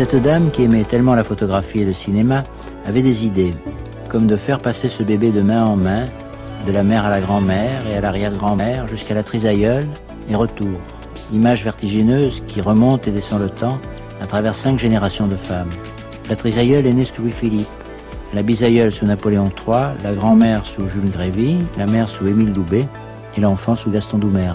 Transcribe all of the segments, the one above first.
cette dame, qui aimait tellement la photographie et le cinéma, avait des idées, comme de faire passer ce bébé de main en main, de la mère à la grand-mère et à l'arrière-grand-mère jusqu'à la trisaïeule et retour. Image vertigineuse qui remonte et descend le temps à travers 5 générations de femmes. La trisaïeule est née sous Louis-Philippe, la bisaïeule sous Napoléon III, la grand-mère sous Jules Grévy, la mère sous Émile Loubet et l'enfant sous Gaston Doumergue.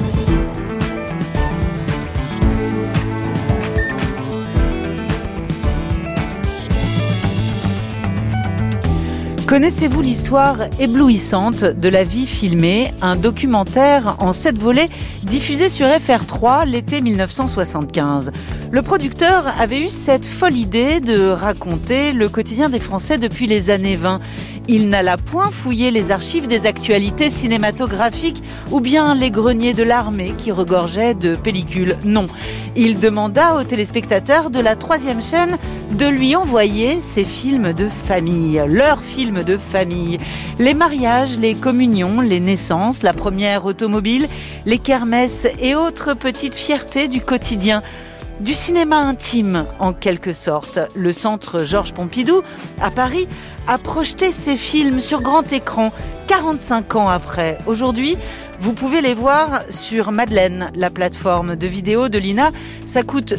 Connaissez-vous l'histoire éblouissante de la vie filmée, un documentaire en 7 volets diffusé sur FR3 l'été 1975. Le producteur avait eu cette folle idée de raconter le quotidien des Français depuis les années 20. Il n'alla point fouiller les archives des actualités cinématographiques ou bien les greniers de l'armée qui regorgeaient de pellicules. Non, il demanda aux téléspectateurs de la 3e chaîne de lui envoyer ses films de famille, leurs films de famille. Les mariages, les communions, les naissances, la première automobile, les kermesses et autres petites fiertés du quotidien. Du cinéma intime, en quelque sorte. Le centre Georges Pompidou, à Paris, a projeté ses films sur grand écran 45 ans après. Aujourd'hui, vous pouvez les voir sur Madeleine, la plateforme de vidéo de l'INA. Ça coûte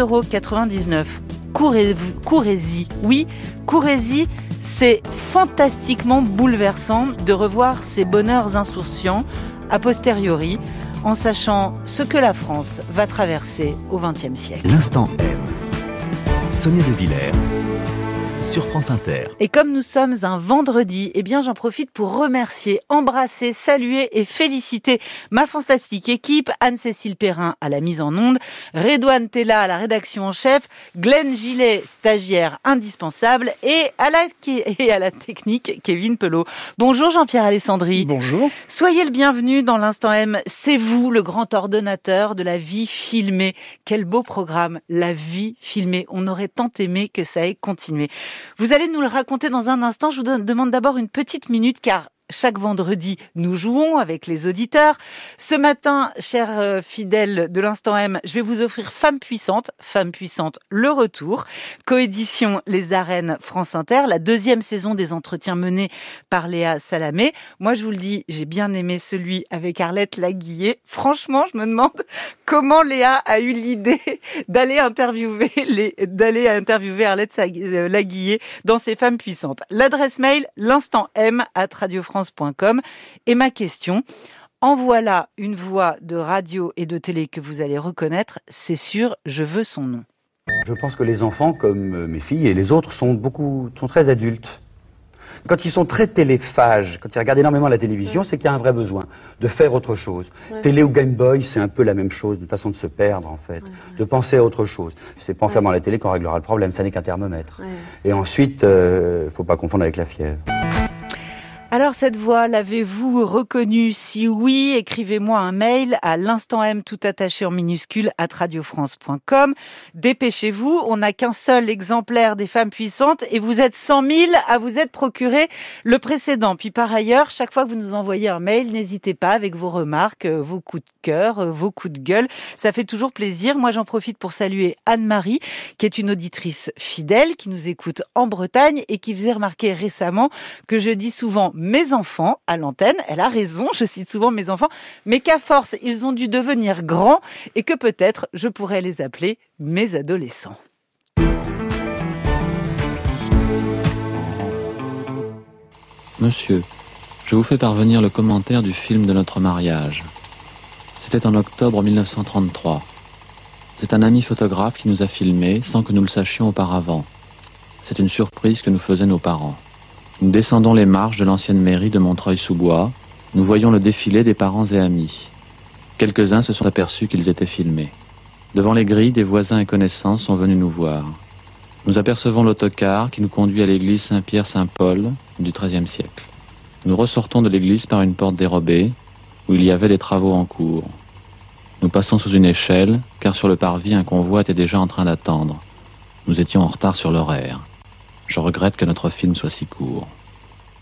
2,99 €. Courez-y. Oui, courez-y. C'est fantastiquement bouleversant de revoir ces bonheurs insouciants a posteriori, en sachant ce que la France va traverser au XXe siècle. L'instant M. Sonia De Villers sur France Inter. Et comme nous sommes un vendredi, eh bien j'en profite pour remercier, embrasser, saluer et féliciter ma fantastique équipe, Anne-Cécile Perrin à la mise en onde, Redouane Tella à la rédaction en chef, Glenn Gillet, stagiaire indispensable, et à la technique, Kevin Pelot. Bonjour Jean-Pierre Alessandri. Bonjour. Soyez le bienvenu dans l'Instant M. C'est vous le grand ordonnateur de la vie filmée. Quel beau programme, la vie filmée. On aurait tant aimé que ça ait continué. Vous allez nous le raconter dans un instant. Je vous demande d'abord une petite minute car chaque vendredi, nous jouons avec les auditeurs. Ce matin, chers fidèles de l'Instant M, je vais vous offrir Femme puissante, le retour, coédition Les Arènes France Inter, la 2e saison des entretiens menés par Léa Salamé. Moi, je vous le dis, j'ai bien aimé celui avec Arlette Laguillet. Franchement, je me demande comment Léa a eu l'idée d'aller interviewer Arlette Laguillet dans ses Femmes puissantes. L'adresse mail, l'instant-m@radiofrance.com. Et ma question, en voilà une voix de radio et de télé que vous allez reconnaître, c'est sûr, je veux son nom. Je pense que les enfants, comme mes filles et les autres, sont très adultes. Quand ils sont très téléphages, quand ils regardent énormément la télévision, c'est qu'il y a un vrai besoin de faire autre chose. Télé ou Game Boy, c'est un peu la même chose, une façon de se perdre en fait, de penser à autre chose. C'est pas en fermant la télé qu'on réglera le problème, ça n'est qu'un thermomètre. Et ensuite, faut pas confondre avec la fièvre. Alors cette voix, l'avez-vous reconnue? Si oui, écrivez-moi un mail à l'instant M tout attaché en minuscule @radiofrance.com. Dépêchez-vous, on n'a qu'un seul exemplaire des Femmes puissantes et vous êtes 100 000 à vous être procuré le précédent. Puis par ailleurs, chaque fois que vous nous envoyez un mail, n'hésitez pas avec vos remarques, vos coups de cœur, vos coups de gueule. Ça fait toujours plaisir. Moi, j'en profite pour saluer Anne-Marie, qui est une auditrice fidèle, qui nous écoute en Bretagne et qui faisait remarquer récemment que je dis souvent mes enfants à l'antenne. Elle a raison, je cite souvent mes enfants, mais qu'à force, ils ont dû devenir grands et que peut-être je pourrais les appeler mes adolescents. Monsieur, je vous fais parvenir le commentaire du film de notre mariage. C'était en octobre 1933. C'est un ami photographe qui nous a filmés sans que nous le sachions auparavant. C'est une surprise que nous faisaient nos parents. Nous descendons les marches de l'ancienne mairie de Montreuil-sous-Bois. Nous voyons le défilé des parents et amis. Quelques-uns se sont aperçus qu'ils étaient filmés. Devant les grilles, des voisins et connaissances sont venus nous voir. Nous apercevons l'autocar qui nous conduit à l'église Saint-Pierre-Saint-Paul du XIIIe siècle. Nous ressortons de l'église par une porte dérobée où il y avait des travaux en cours. Nous passons sous une échelle car sur le parvis, un convoi était déjà en train d'attendre. Nous étions en retard sur l'horaire. Je regrette que notre film soit si court.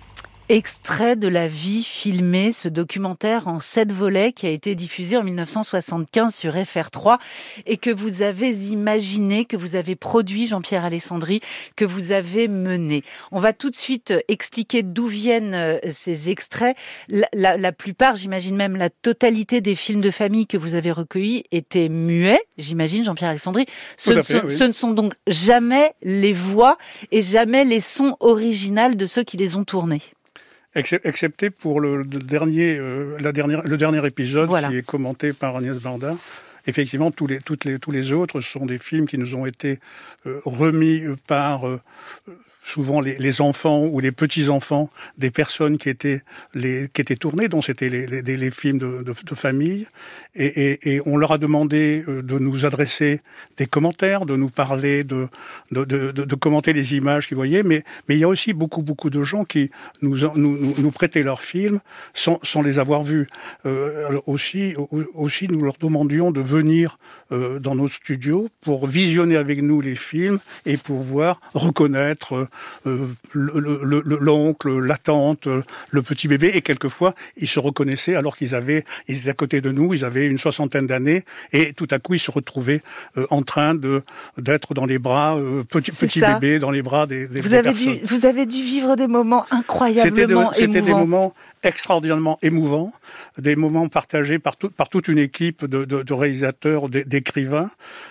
Extrait de la vie filmée, ce documentaire en 7 volets qui a été diffusé en 1975 sur FR3 et que vous avez imaginé, que vous avez produit, Jean-Pierre Alessandri, que vous avez mené. On va tout de suite expliquer d'où viennent ces extraits. La plupart, j'imagine même la totalité des films de famille que vous avez recueillis étaient muets, j'imagine, Jean-Pierre Alessandri. Ce ne sont donc jamais les voix et jamais les sons originaux de ceux qui les ont tournés. Excepté pour le dernier épisode, voilà, qui est commenté par Agnès Varda. Effectivement, tous les autres sont des films qui nous ont été remis par souvent les enfants ou les petits-enfants des personnes qui étaient tournées, dont c'était les films de famille. Et on leur a demandé de nous adresser des commentaires, de nous parler, de commenter les images qu'ils voyaient. Mais il y a aussi beaucoup de gens qui nous prêtaient leurs films sans les avoir vus. Aussi, nous leur demandions de venir dans nos studios pour visionner avec nous les films et pouvoir reconnaître l'oncle, la tante, le petit bébé, et quelquefois ils se reconnaissaient alors qu'ils étaient à côté de nous, ils avaient une 60aine d'années, et tout à coup ils se retrouvaient en train d'être dans les bras, petit bébé dans les bras des personnes. Vous avez dû vivre des moments incroyablement émouvants. C'était des moments extraordinairement émouvants, des moments partagés par toute une équipe de réalisateurs, d'écrivains.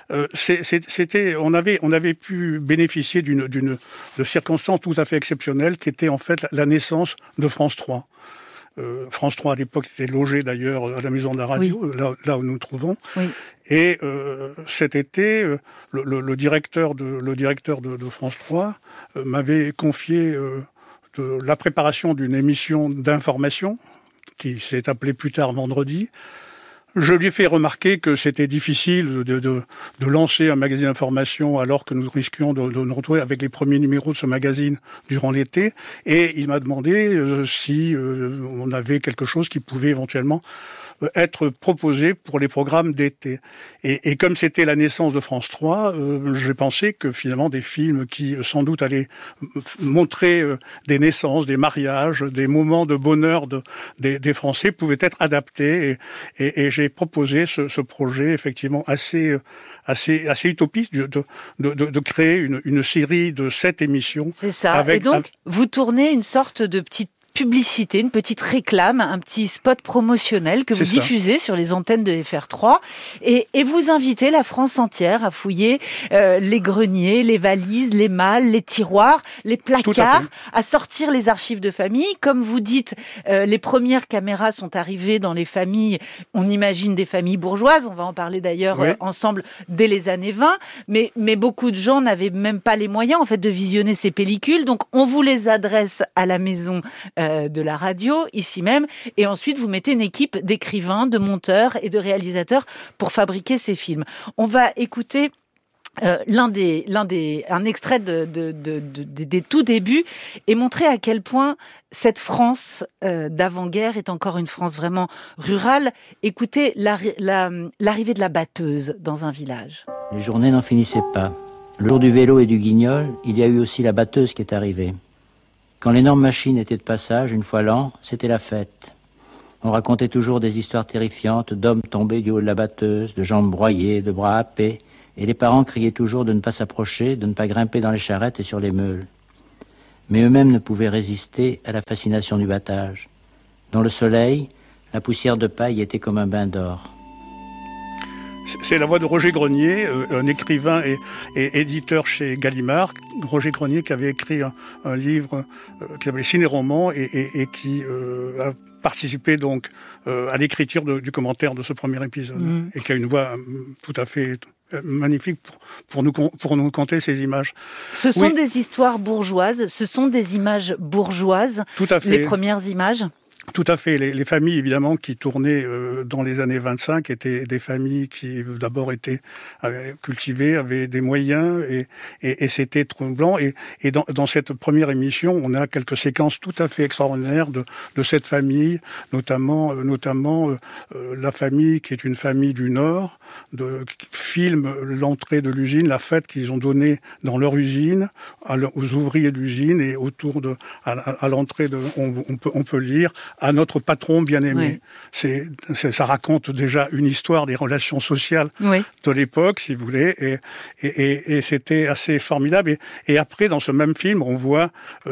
On avait pu bénéficier de circonstances tout à fait exceptionnelles, qui était en fait la naissance de France 3. France 3 à l'époque était logé d'ailleurs à la Maison de la Radio, oui, là où nous nous trouvons. Oui. Et cet été, le directeur de France 3 m'avait confié de la préparation d'une émission d'information qui s'est appelée plus tard Vendredi. Je lui ai fait remarquer que c'était difficile de lancer un magazine d'information alors que nous risquions de nous retrouver avec les premiers numéros de ce magazine durant l'été. Et il m'a demandé si on avait quelque chose qui pouvait éventuellement être proposé pour les programmes d'été. Et comme c'était la naissance de France 3, j'ai pensé que finalement des films qui sans doute allaient montrer des naissances, des mariages, des moments de bonheur des Français pouvaient être adaptés. Et j'ai proposé ce projet effectivement assez utopiste de créer une série de 7 émissions. C'est ça. Et donc, vous tournez une sorte de petite publicité, une petite réclame, un petit spot promotionnel que vous diffusez sur les antennes de FR3 et vous invitez la France entière à fouiller les greniers, les valises, les malles, les tiroirs, les placards, à sortir les archives de famille. Comme vous dites, les premières caméras sont arrivées dans les familles, on imagine des familles bourgeoises, on va en parler d'ailleurs ensemble dès les années 20, mais beaucoup de gens n'avaient même pas les moyens en fait de visionner ces pellicules, donc on vous les adresse à la maison de la radio, ici même, et ensuite vous mettez une équipe d'écrivains, de monteurs et de réalisateurs pour fabriquer ces films. On va écouter un extrait des tout débuts et montrer à quel point cette France d'avant-guerre est encore une France vraiment rurale. Écoutez l'arrivée de la batteuse dans un village. Les journées n'en finissaient pas. Le jour du vélo et du guignol, il y a eu aussi la batteuse qui est arrivée. Quand l'énorme machine était de passage, une fois l'an, c'était la fête. On racontait toujours des histoires terrifiantes d'hommes tombés du haut de la batteuse, de jambes broyées, de bras happés, et les parents criaient toujours de ne pas s'approcher, de ne pas grimper dans les charrettes et sur les meules. Mais eux-mêmes ne pouvaient résister à la fascination du battage. Dans le soleil, la poussière de paille était comme un bain d'or. C'est la voix de Roger Grenier, un écrivain et éditeur chez Gallimard. Roger Grenier qui avait écrit un livre qui s'appelait Ciné-roman et qui a participé donc à l'écriture du commentaire de ce premier épisode. Et qui a une voix tout à fait magnifique pour nous conter ces images. Ce sont des histoires bourgeoises, ce sont des images bourgeoises. Tout à fait. Les premières images. Tout à fait. Les familles, évidemment, qui tournaient dans les années 25 étaient des familles qui, d'abord, étaient cultivées, avaient des moyens, et c'était troublant. Et dans cette première émission, on a quelques séquences tout à fait extraordinaires de cette famille, notamment la famille qui est une famille du Nord, qui filme l'entrée de l'usine, la fête qu'ils ont donnée dans leur usine, aux ouvriers d'usine, et autour à l'entrée on peut lire à notre patron bien-aimé. Oui. Ça raconte déjà une histoire des relations sociales de l'époque, si vous voulez, et c'était assez formidable. Et après, dans ce même film, on voit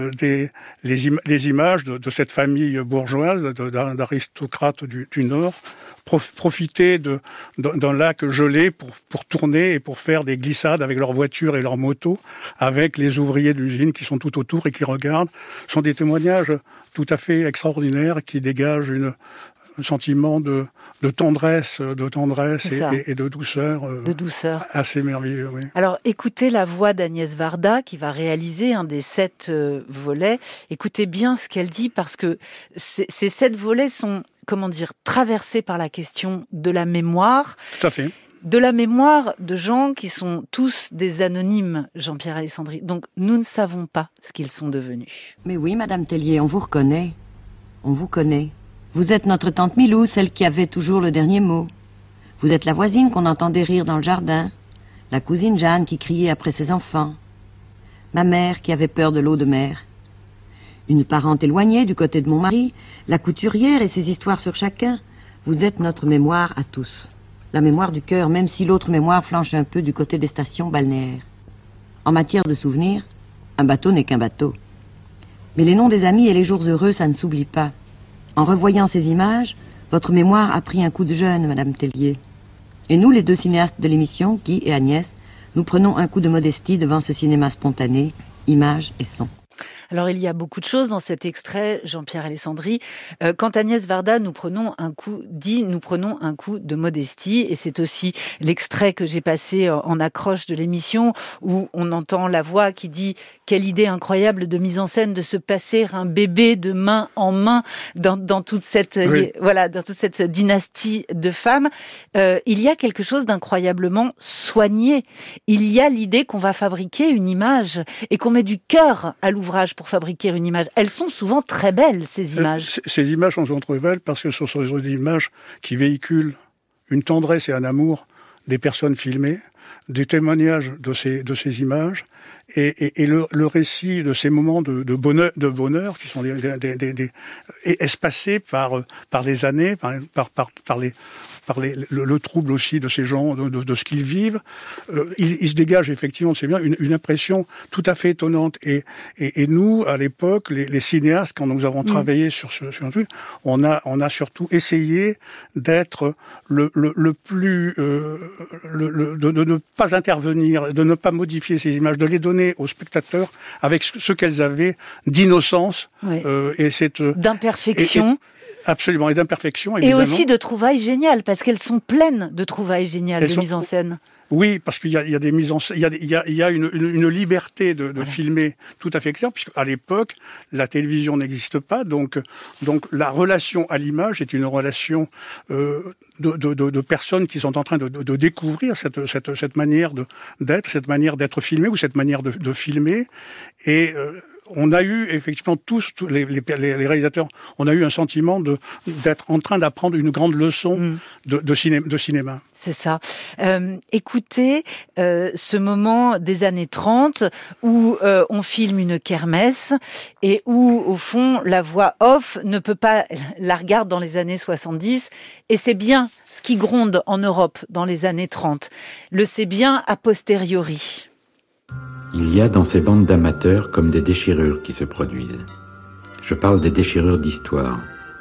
les images de cette famille bourgeoise, d'aristocrates du Nord, profiter d'un lac gelé pour tourner et pour faire des glissades avec leurs voitures et leurs motos, avec les ouvriers de l'usine qui sont tout autour et qui regardent. Ce sont des témoignages tout à fait extraordinaires qui dégagent un sentiment de tendresse et de douceur. De douceur. Assez merveilleux, oui. Alors, écoutez la voix d'Agnès Varda, qui va réaliser un des 7 volets. Écoutez bien ce qu'elle dit, parce que ces 7 volets sont, traversés par la question de la mémoire. Tout à fait. De la mémoire de gens qui sont tous des anonymes, Jean-Pierre Alessandri. Donc, nous ne savons pas ce qu'ils sont devenus. Mais oui, Madame Tellier, on vous reconnaît. On vous connaît. Vous êtes notre tante Milou, celle qui avait toujours le dernier mot. Vous êtes la voisine qu'on entendait rire dans le jardin. La cousine Jeanne qui criait après ses enfants. Ma mère qui avait peur de l'eau de mer. Une parente éloignée du côté de mon mari, la couturière et ses histoires sur chacun. Vous êtes notre mémoire à tous. La mémoire du cœur, même si l'autre mémoire flanche un peu du côté des stations balnéaires. En matière de souvenirs, un bateau n'est qu'un bateau. Mais les noms des amis et les jours heureux, ça ne s'oublie pas. En revoyant ces images, votre mémoire a pris un coup de jeune, Madame Tellier. Et nous, les 2 cinéastes de l'émission, Guy et Agnès, nous prenons un coup de modestie devant ce cinéma spontané, images et sons. Alors, il y a beaucoup de choses dans cet extrait, Jean-Pierre Alessandri. Quand Agnès Varda, nous prenons un coup de modestie, et c'est aussi l'extrait que j'ai passé en accroche de l'émission, où on entend la voix qui dit « Quelle idée incroyable de mise en scène de se passer un bébé de main en main dans toute cette, dans toute cette dynastie de femmes ». Il y a quelque chose d'incroyablement soigné. Il y a l'idée qu'on va fabriquer une image et qu'on met du cœur à l'ouvrage pour fabriquer une image. Elles sont souvent très belles, ces images. Ces images sont souvent très belles parce que ce sont des images qui véhiculent une tendresse et un amour des personnes filmées, des témoignages de ces images et le récit de ces moments de bonheur qui sont espacés par les années, par le trouble aussi de ces gens, de ce qu'ils vivent. Il se dégage effectivement, c'est bien, une impression tout à fait étonnante. Et nous, à l'époque, les cinéastes, quand nous avons travaillé sur ce truc, on a surtout essayé d'être le plus, de ne pas intervenir, de ne pas modifier ces images, de les donner aux spectateurs avec ce qu'elles avaient d'innocence et d'imperfection. Absolument, et d'imperfection, évidemment. Et aussi de trouvailles géniales, parce qu'elles sont pleines de trouvailles géniales de mise en scène. Oui, parce qu'il y a des mises en scène, il y a une liberté de filmer tout à fait claire, puisqu'à l'époque, la télévision n'existe pas, donc la relation à l'image est une relation de personnes qui sont en train de découvrir cette manière d'être, cette manière d'être filmé, ou cette manière de filmer, et on a eu effectivement tous les réalisateurs, on a eu un sentiment d'être en train d'apprendre une grande leçon de cinéma. C'est ça. Écoutez ce moment des années 30 où on filme une kermesse et où, au fond, la voix off ne peut pas la regarder dans les années 70. Et c'est bien ce qui gronde en Europe dans les années 30. Le c'est bien a posteriori. Il y a dans ces bandes d'amateurs comme des déchirures qui se produisent. Je parle des déchirures d'histoire.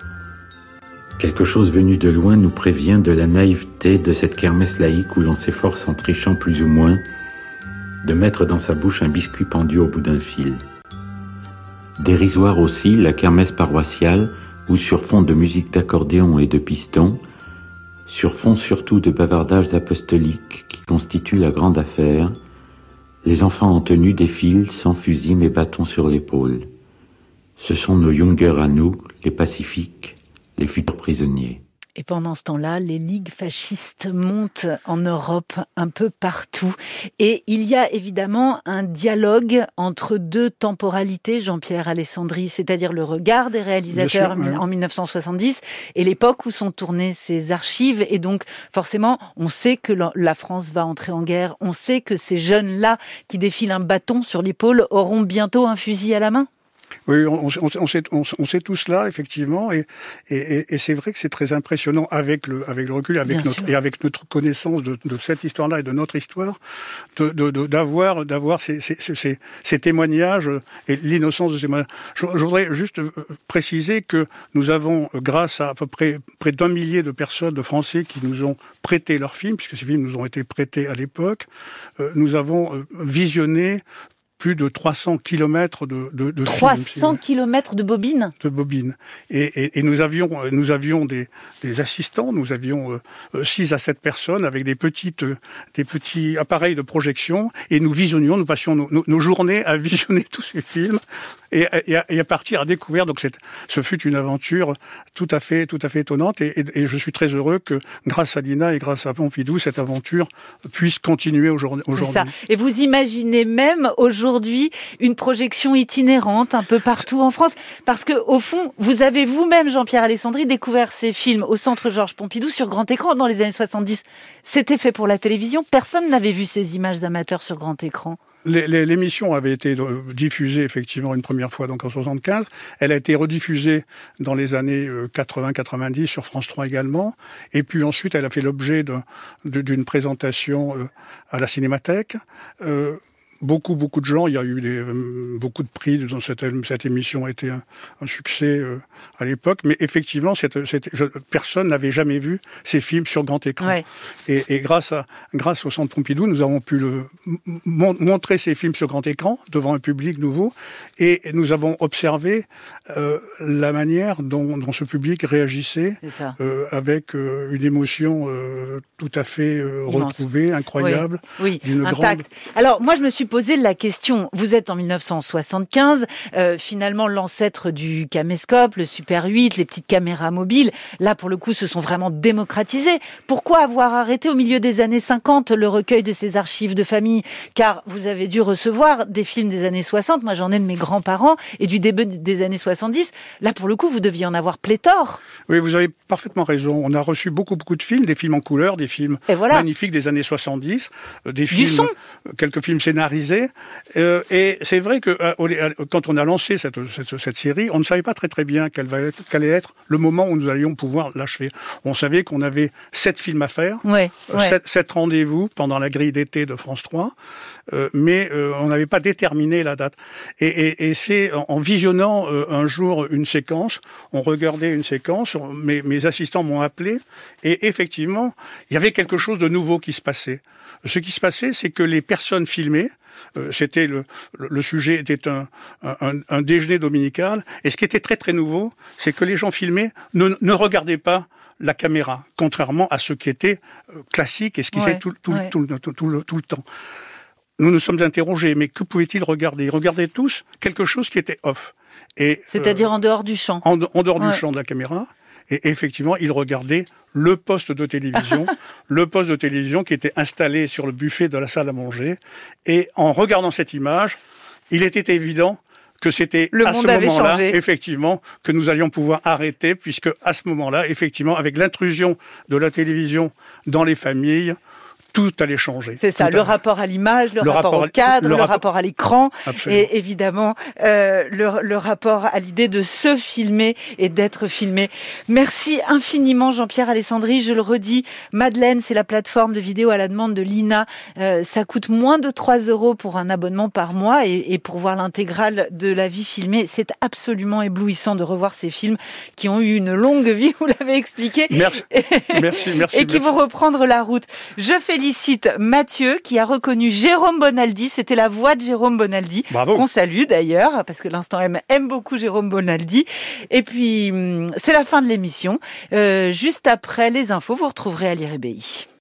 Quelque chose venu de loin nous prévient de la naïveté de cette kermesse laïque où l'on s'efforce en trichant plus ou moins de mettre dans sa bouche un biscuit pendu au bout d'un fil. Dérisoire aussi la kermesse paroissiale où sur fond de musique d'accordéon et de piston, sur fond surtout de bavardages apostoliques qui constituent la grande affaire, les enfants en tenue défilent sans fusil mais bâtons sur l'épaule. Ce sont nos Junkers à nous, les pacifiques, les futurs prisonniers. Et pendant ce temps-là, les ligues fascistes montent en Europe un peu partout. Et il y a évidemment un dialogue entre deux temporalités, Jean-Pierre Alessandri, c'est-à-dire le regard des réalisateurs en 1970 et l'époque où sont tournées ces archives. Et donc, forcément, on sait que la France va entrer en guerre. On sait que ces jeunes-là qui défilent un bâton sur l'épaule auront bientôt un fusil à la main. Oui, on sait tout cela, effectivement, et c'est vrai que c'est très impressionnant avec le recul, avec notre connaissance de cette histoire-là et de notre histoire, d'avoir ces témoignages et l'innocence de ces témoignages. Je voudrais juste préciser que nous avons, grâce à peu près d'1 millier de personnes, de Français qui nous ont prêté leurs films, puisque ces films nous ont été prêtés à l'époque, nous avons visionné plus de 300 kilomètres de 300 kilomètres de bobines. De bobines. Et nous avions des assistants, nous avions 6 à 7 personnes avec des petits appareils de projection, et nous passions nos journées à visionner tous ces films et à partir à découvrir. Donc ce fut une aventure tout à fait étonnante, et je suis très heureux que grâce à l'INA et grâce à Pompidou, cette aventure puisse continuer aujourd'hui. C'est ça. Et vous imaginez même aujourd'hui une projection itinérante un peu partout en France, parce que au fond, vous avez vous-même, Jean-Pierre Alessandri, découvert ces films au Centre Georges Pompidou sur grand écran dans les années 70. C'était fait pour la télévision. Personne n'avait vu ces images amateurs sur grand écran. L'émission avait été diffusée effectivement une première fois donc en 75. Elle a été rediffusée dans les années 80-90 sur France 3 également. Et puis ensuite, elle a fait l'objet d'une présentation à la Cinémathèque. Beaucoup de gens, il y a eu beaucoup de prix dans cette émission a été un succès à l'époque, mais effectivement personne n'avait jamais vu ces films sur grand écran. Ouais. Et grâce au Centre Pompidou, nous avons pu montrer ces films sur grand écran devant un public nouveau, et nous avons observé la manière dont ce public réagissait avec une émotion tout à fait retrouvée, incroyable, intacte. Alors moi je me suis posé la question, vous êtes en 1975, finalement l'ancêtre du caméscope, le Super 8, les petites caméras mobiles, là pour le coup se sont vraiment démocratisés. Pourquoi avoir arrêté au milieu des années 50 le recueil de ces archives de famille? Car vous avez dû recevoir des films des années 60, moi j'en ai de mes grands-parents, et du début des années 70, là pour le coup vous deviez en avoir pléthore. Oui, vous avez parfaitement raison, on a reçu beaucoup de films, des films en couleur, des films magnifiques des années 70, des films, quelques films scénarisés. Et c'est vrai que quand on a lancé cette série, on ne savait pas très bien quel allait être le moment où nous allions pouvoir l'achever. On savait qu'on avait 7 films à faire, 7 rendez-vous pendant la grille d'été de France 3, mais on n'avait pas déterminé la date. Et c'est en visionnant un jour une séquence, on regardait une séquence, mes assistants m'ont appelé, et effectivement, il y avait quelque chose de nouveau qui se passait. Ce qui se passait, c'est que les personnes filmées, c'était le sujet était un déjeuner dominical, et ce qui était très nouveau, c'est que les gens filmés ne regardaient pas la caméra, contrairement à ce qui était classique et ce qui s'est tout le temps. Nous nous sommes interrogés, mais que pouvaient-ils regarder? Ils regardaient tous quelque chose qui était off. C'est-à-dire en dehors du champ. En dehors du champ de la caméra. Et effectivement, ils regardaient le poste de télévision qui était installé sur le buffet de la salle à manger. Et en regardant cette image, il était évident que c'était à ce moment-là, effectivement, que nous allions pouvoir arrêter, puisque à ce moment-là, effectivement, avec l'intrusion de la télévision dans les familles, tout allait changer. C'est ça, le rapport à l'image, le rapport au cadre, le rapport à l'écran, et évidemment le rapport à l'idée de se filmer et d'être filmé. Merci infiniment Jean-Pierre Alessandri, je le redis, Madeleine, c'est la plateforme de vidéo à la demande de l'INA, ça coûte moins de 3 € pour un abonnement par mois, et pour voir l'intégrale de la vie filmée, c'est absolument éblouissant de revoir ces films qui ont eu une longue vie, vous l'avez expliqué. Merci. Et qui vont reprendre la route. Je félicite Mathieu qui a reconnu Jérôme Bonaldi, c'était la voix de Jérôme Bonaldi, qu'on salue d'ailleurs, parce que l'Instant M aime beaucoup Jérôme Bonaldi. Et puis, c'est la fin de l'émission. Juste après les infos, vous retrouverez Ali Rebéi.